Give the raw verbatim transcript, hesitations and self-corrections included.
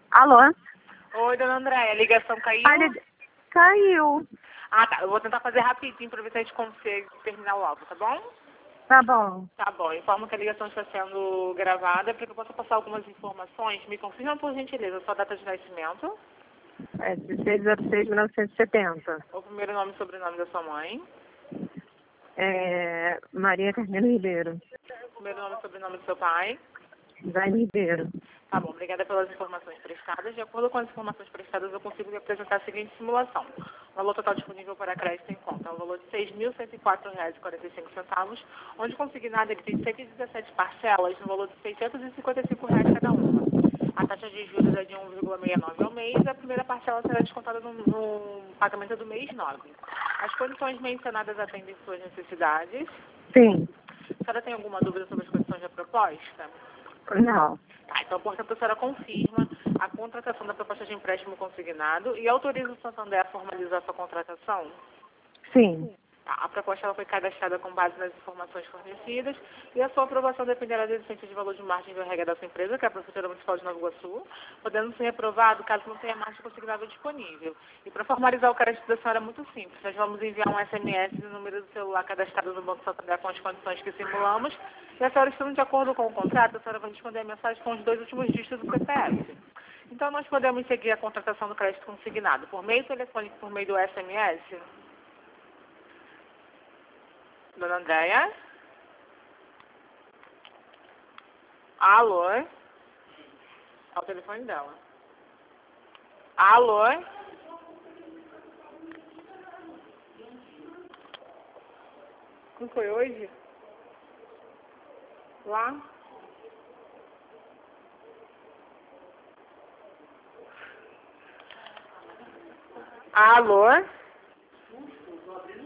Alô? Oi, dona Andréia, a ligação caiu? A lig- Caiu. Ah, tá. Eu vou tentar fazer rapidinho pra ver se a gente consegue terminar o áudio, tá bom? Tá bom. Tá bom. Informo que a ligação está sendo gravada para que eu possa passar algumas informações. Me confirma, por gentileza, sua data de nascimento, É dezesseis de seis de mil novecentos e setenta. o primeiro nome e sobrenome da sua mãe, É Maria Carmelo Ribeiro. o primeiro nome e sobrenome do seu pai. Jaime Ribeiro. Tá bom, obrigada pelas informações prestadas. De acordo com as informações prestadas, eu consigo lhe apresentar a seguinte simulação. O valor total disponível para crédito em conta é o valor de seis mil cento e quatro reais e quarenta e cinco centavos, onde consignado ele tem cento e dezessete parcelas no valor de seiscentos e cinquenta e cinco reais cada uma. A taxa de juros é de um vírgula sessenta e nove ao mês e a primeira parcela será descontada no, no pagamento do mês nove. As condições mencionadas atendem suas necessidades. Sim. A senhora tem alguma dúvida sobre as condições da proposta? Não. Tá, então, portanto, a senhora confirma a contratação da proposta de empréstimo consignado e autoriza o Santander a formalizar sua contratação? Sim. Tá, a proposta ela foi cadastrada com base nas informações fornecidas e a sua aprovação dependerá da existência de valor de margem de regra da sua empresa, que é a Prefeitura Municipal de Nova Iguaçu, podendo ser reprovado caso não tenha margem consignável disponível. E para formalizar o crédito da senhora é muito simples. Nós vamos enviar um S M S no número do celular cadastrado no Banco Santander com as condições que simulamos. E a senhora, estando de acordo com o contrato, a senhora vai responder a mensagem com os dois últimos dígitos do C P F. Então, nós podemos seguir a contratação do crédito consignado por meio telefônico, por meio do S M S? Dona Andréia? Alô? É o telefone dela. Alô? Não foi hoje? Lá? Alô?